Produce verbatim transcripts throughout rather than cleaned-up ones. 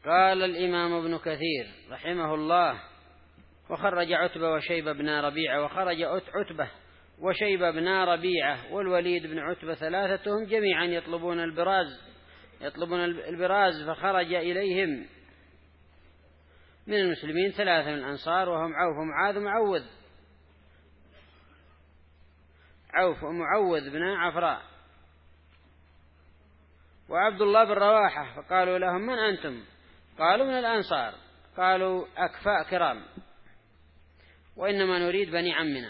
قال الإمام ابن كثير رحمه الله: وخرج عتبة وشيبة بن ربيعة وخرج عتبة وشيبة بن ربيعة والوليد بن عتبة ثلاثتهم جميعا يطلبون البراز يطلبون البراز فخرج إليهم من المسلمين ثلاثة من الأنصار وهم عوف ومعاذ ومعوذ عوف ومعوذ بن عفراء وعبد الله بن رواحة. فقالوا لهم: من أنتم؟ قالوا: من الأنصار. قالوا: أكفاء كرام، وإنما نريد بني عمنا.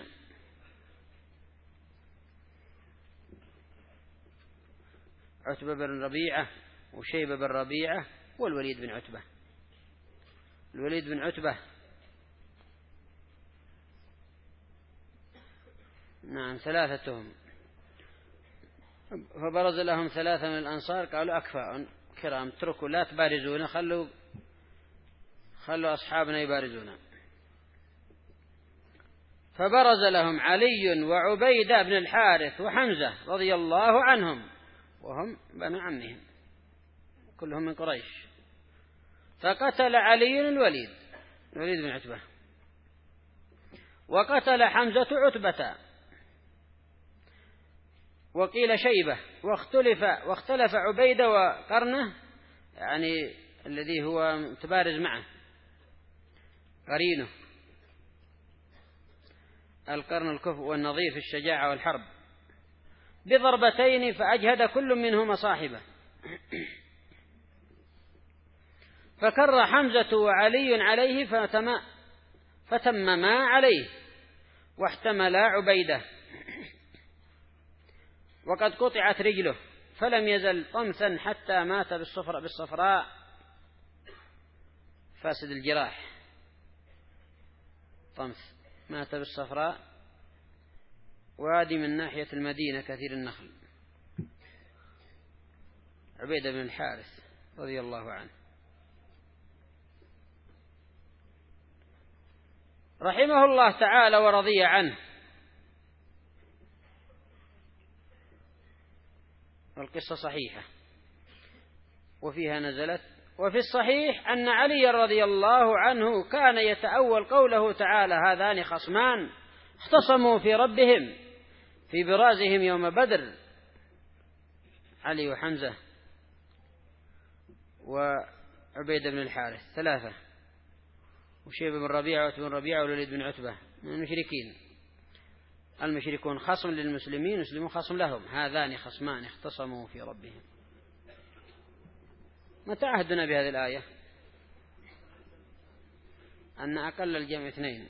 عتبة بن ربيعة وشيبة بن ربيعة والوليد بن عتبة. الوليد بن عتبة نعم ثلاثتهم. فبرز لهم ثلاثة من الأنصار قالوا: أكفاء كرام، اتركوا لا تبارزونا، خلوا خلوا أصحابنا يبارزونا. فبرز لهم علي وعبيدة بن الحارث وحمزة رضي الله عنهم وهم بنو عمهم كلهم من قريش. فقتل علي الوليد الوليد بن عتبة، وقتل حمزة عتبة، وقيل شيبة، واختلف واختلف عبيدة وقرنه، يعني الذي هو تبارز معه قرينه، القرن الكفء والنظير في الشجاعة والحرب، بضربتين فأجهد كل منهما صاحبه. فكر حمزة وعلي عليه فتم فتمما عليه واحتملا عبيدة، وقد قطعت رجله فلم يزل طمسا حتى مات بالصفراء بالصفراء فاسد الجراح. طمس مات بالصفراء، وادي من ناحية المدينة كثير النخل. عبيدة بن الحارث رضي الله عنه رحمه الله تعالى ورضي عنه. والقصة صحيحة وفيها نزلت. وفي الصحيح أن علي رضي الله عنه كان يتأول قوله تعالى: هذان خصمان اختصموا في ربهم في برازهم يوم بدر، علي وحمزة وعبيدة بن الحارث ثلاثة، وشيبة بن ربيعة وعتبة بن ربيعة والوليد بن عتبة من المشركين. المشركون خصم للمسلمين، المسلمون خصم لهم. هذان خصمان اختصموا في ربهم. متى عهدنا بهذه الآية؟ أن أقل الجمع اثنين.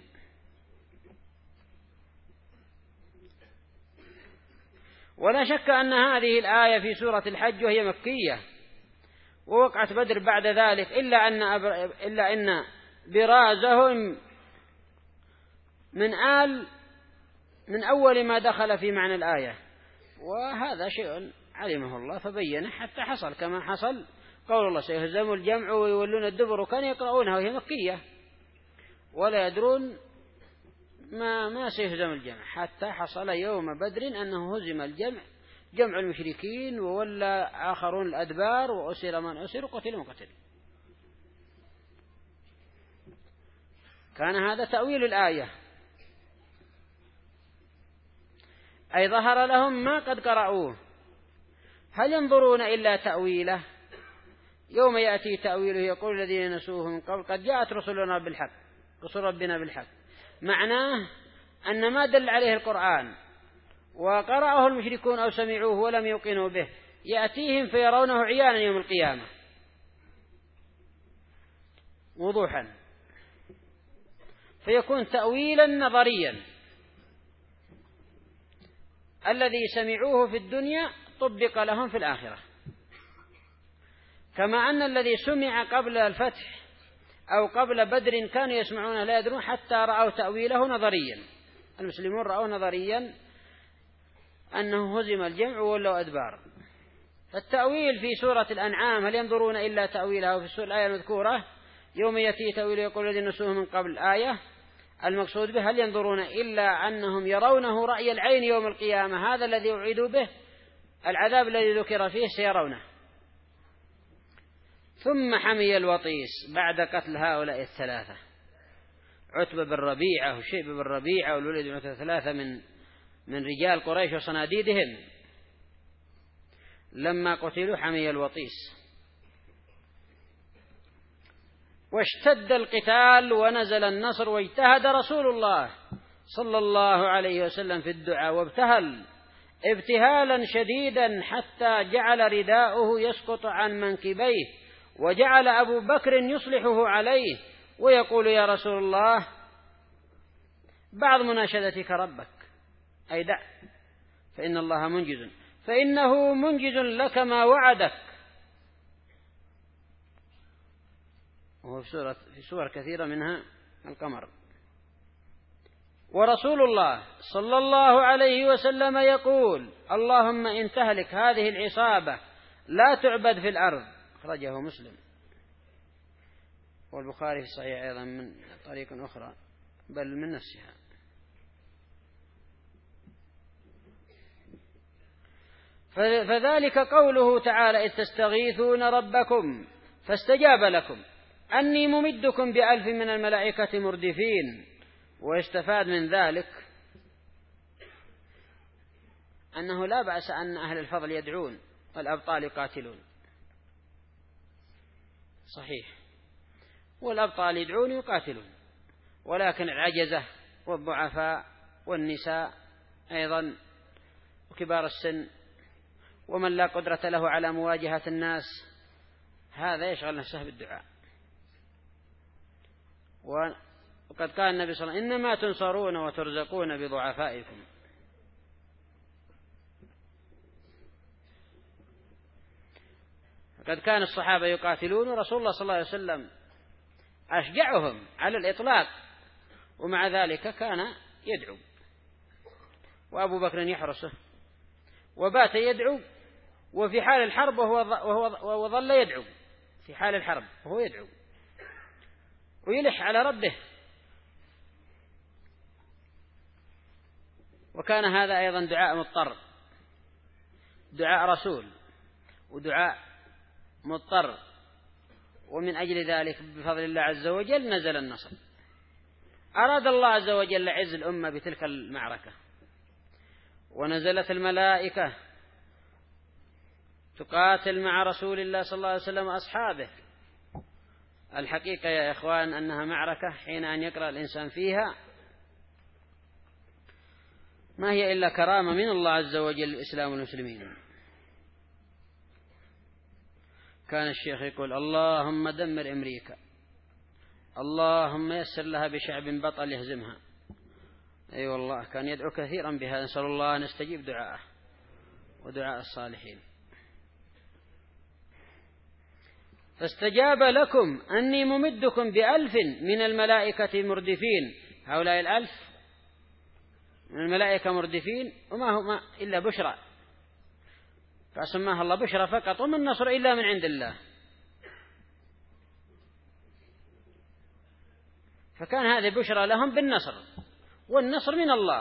ولا شك أن هذه الآية في سورة الحج وهي مكية، ووقعت بدر بعد ذلك، إلا أن أبر... إلا أن برازهم من آل من أول ما دخل في معنى الآية، وهذا شيء علمه الله فبينه حتى حصل كما حصل قول الله: سيهزم الجمع ويولون الدبر، وكان يقرؤونها وهي مكية ولا يدرون ما ما سيهزم الجمع، حتى حصل يوم بدر أنه هزم الجمع، جمع المشركين، وولى آخرون الأدبار، وأسر من أسر وقتل من قتل. كان هذا تأويل الآية، أي ظهر لهم ما قد قرأوه. هل ينظرون إلا تأويله؟ يوم يأتي تأويله يقول الذين نسوه من قبل قد جاءت رسلنا بالحق، رسل ربنا بالحق. معناه أن ما دل عليه القرآن وقرأه المشركون أو سمعوه ولم يوقنوا به يأتيهم فيرونه عيانا يوم القيامة وضوحا، فيكون تأويلا نظريا. الذي سمعوه في الدنيا طبق لهم في الآخرة، كما أن الذي سمع قبل الفتح أو قبل بدر كانوا يسمعون لا يدرون حتى رأوا تأويله نظريا. المسلمون رأوا نظريا أنه هزم الجمع وولوا أدبار. فالتأويل في سورة الأنعام: هل ينظرون إلا تأويله، في السورة الآية المذكورة يوم يأتي تأويله يقول الذين نسوه من قبل آية، المقصود به هل ينظرون إلا أنهم يرونه رأي العين يوم القيامة، هذا الذي أعيدوا به، العذاب الذي ذكر فيه سيرونه. ثم حمي الوطيس بعد قتل هؤلاء الثلاثة، عتبة بن ربيعة وشيبة بن ربيعة والوليد بن عتبة، ثلاثة من من رجال قريش وصناديدهم. لما قتلوا حمي الوطيس، واشتد القتال ونزل النصر، واجتهد رسول الله صلى الله عليه وسلم في الدعاء، وابتهل ابتهالا شديدا حتى جعل رداؤه يسقط عن منكبيه، وجعل أبو بكر يصلحه عليه ويقول: يا رسول الله، بعض مناشدتك ربك، أي دع، فإن الله منجز، فإنه منجز لك ما وعدك. وهو في سورة في سور كثيرة منها القمر. ورسول الله صلى الله عليه وسلم يقول: اللهم إن تهلك هذه العصابة لا تعبد في الأرض. أخرجه مسلم والبخاري في الصحيح أيضا من طريق أخرى، بل من نفسها. فذلك قوله تعالى: إذ تستغيثون ربكم فاستجاب لكم أني ممدكم بألف من الملائكة مردفين. ويستفاد من ذلك أنه لا بأس أن أهل الفضل يدعون والأبطال يقاتلون، صحيح، والأبطال يدعون ويقاتلون، ولكن العجزة والضعفاء والنساء أيضا وكبار السن ومن لا قدرة له على مواجهة الناس، هذا يشغل نفسه بالدعاء. وقد قال النبي صلى الله عليه وسلم: إنما تنصرون وترزقون بضعفائكم. قد كان الصحابة يقاتلون ورسول الله صلى الله عليه وسلم أشجعهم على الإطلاق، ومع ذلك كان يدعو، وأبو بكر يحرسه، وبات يدعو، وفي حال الحرب وهو, وهو, وهو ظل يدعو في حال الحرب وهو يدعو ويلح على ربه. وكان هذا أيضا دعاء مضطر، دعاء رسول ودعاء مضطر، ومن أجل ذلك بفضل الله عز وجل نزل النصر. أراد الله عز وجل عز الأمة بتلك المعركة، ونزلت الملائكة تقاتل مع رسول الله صلى الله عليه وسلم وأصحابه. الحقيقة يا إخوان أنها معركة حين أن يقرأ الإنسان فيها ما هي إلا كرامة من الله عز وجل للإسلام والمسلمين. كان الشيخ يقول: اللهم دمر أمريكا، اللهم يسر لها بشعب بطل يهزمها. أي أيوة والله كان يدعو كثيرا بها، نسأل الله أن يستجيب دعاءه ودعاء الصالحين. فاستجاب لكم أني ممدكم بألف من الملائكة مردفين. هؤلاء الألف من الملائكة مردفين، وما هو إلا بشرى، فسماها الله بشرى فقط، وما النصر إلا من عند الله. فكان هذه بشرى لهم بالنصر، والنصر من الله.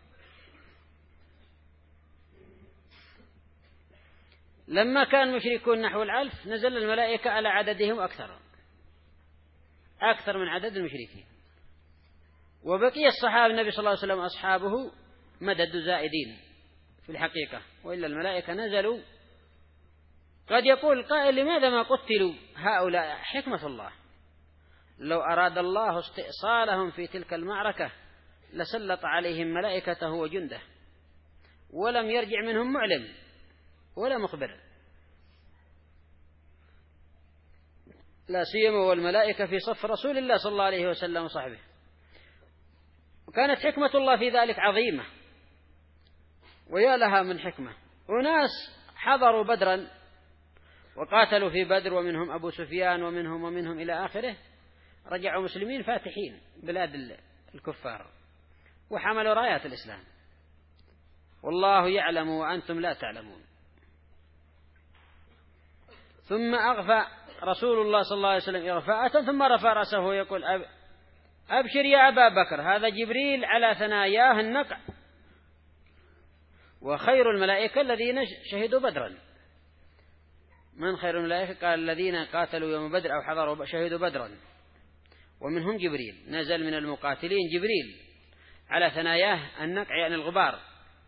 لما كان مشركون نحو الألف نزل الملائكة على عددهم أكثر أكثر من عدد المشركين، وبقي الصحابة النبي صلى الله عليه وسلم أصحابه مدد زائدين في الحقيقة، وإلا الملائكة نزلوا. قد يقول قائل: لماذا ما قتلوا هؤلاء؟ حكمة الله، لو أراد الله استئصالهم في تلك المعركة لسلط عليهم ملائكته وجنده، ولم يرجع منهم معلم ولا مخبر، لا سيما والملائكة في صف رسول الله صلى الله عليه وسلم وصحبه. وكانت حكمة الله في ذلك عظيمة، ويا لها من حكمة. أناس حضروا بدرا وقاتلوا في بدر، ومنهم أبو سفيان ومنهم ومنهم إلى آخره، رجعوا مسلمين فاتحين بلاد الكفار وحملوا رايات الإسلام، والله يعلم وأنتم لا تعلمون. ثم أغفى رسول الله صلى الله عليه وسلم إغفاءة، ثم رفع رأسه ويقول: أب أبشر يا أبا بكر، هذا جبريل على ثناياه النقع، وخير الملائكة الذين شهدوا بدرا. من خير الملائكة؟ قال الذين قاتلوا يوم بدر أو حضروا شهدوا بدرا، ومنهم جبريل، نزل من المقاتلين جبريل على ثناياه النقع يعني الغبار.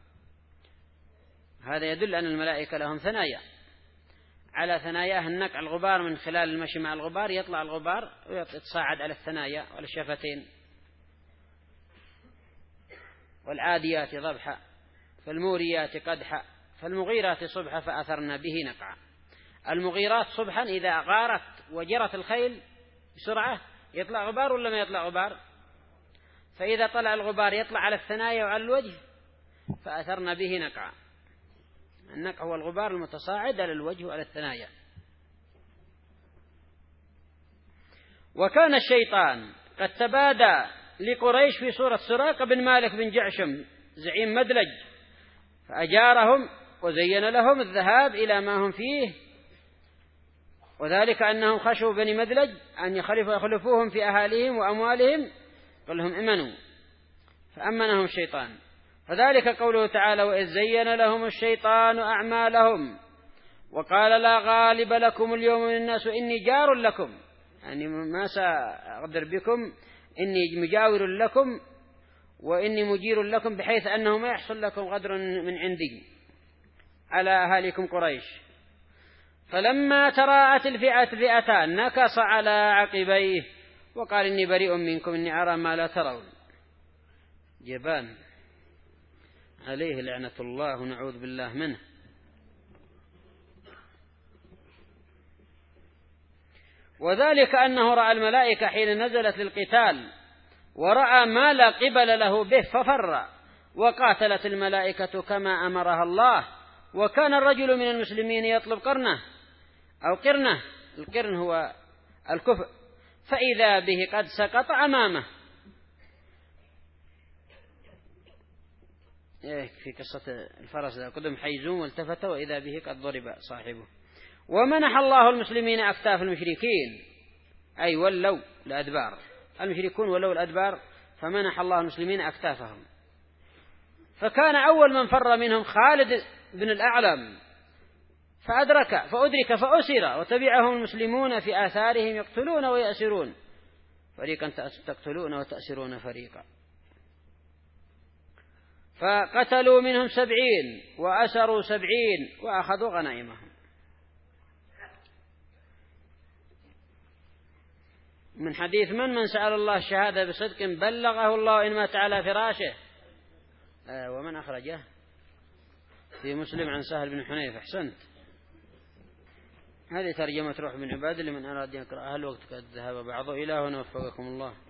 هذا يدل أن الملائكة لهم ثنايا، على ثناياه النقع الغبار، من خلال المشي مع الغبار يطلع الغبار ويتصاعد على الثنايا وعلى الشفتين. والعاديات ضبحا فالموريات قدحا فالمغيرات صبحا فأثرن به نقعا. المغيرات صبحا إذا غارت وجرت الخيل بسرعة يطلع غبار ولا ما يطلع غبار؟ فإذا طلع الغبار يطلع على الثنايا وعلى الوجه فأثرن به نقعا. النقع هو الغبار المتصاعد على الوجه وعلى الثنايا. وكان الشيطان قد تبادى لقريش في صورة سراقة بن مالك بن جعشم زعيم مدلج، فأجارهم وزين لهم الذهاب إلى ما هم فيه، وذلك أنهم خشوا بني مدلج أن يخلفوا يخلفوهم في أهاليهم وأموالهم، قال لهم امنوا فأمنهم الشيطان. فذلك قوله تعالى: وإذ زين لهم الشيطان أعمالهم وقال لا غالب لكم اليوم من الناس إني جار لكم، يعني ما سأقدر بكم، إني مجاور لكم وإني مجير لكم، بحيث أنه ما يحصل لكم غدر من عندي على أهاليكم قريش. فلما تراءت الفئة فئتان نكص على عقبيه وقال إني بريء منكم إني أرى ما لا ترون. جبان عليه لعنة الله ونعوذ بالله منه. وذلك أنه رأى الملائكة حين نزلت للقتال ورأى ما لا قبل له به ففر، وقاتلت الملائكة كما أمرها الله. وكان الرجل من المسلمين يطلب قرنه أو قرنه، القرن هو الكفء، فإذا به قد سقط أمامه. في قصة الفرس قدم حيزوم والتفت وإذا به قد ضرب صاحبه. ومنح الله المسلمين أكتاف المشركين، أي ولوا الأدبار، المشركون ولوا الأدبار، فمنح الله المسلمين أكتافهم. فكان أول من فر منهم خالد بن الأعلم، فأدرك فأدرك فأسر، وتبعهم المسلمون في آثارهم يقتلون ويأسرون، فريقا تقتلون وتأسرون فريقا. فقتلوا منهم سبعين وأسروا سبعين وأخذوا غنائمهم. من حديث من من سأل الله الشهادة بصدق بلغه الله إن مات على فراشه. آه ومن أخرجه في مسلم عن سهل بن حنيف. أحسنت. هذه ترجمة روح بن عباد لمن أراد يقرأها. الوقت قد ذهب بعضه. إلى هنا وفقكم الله.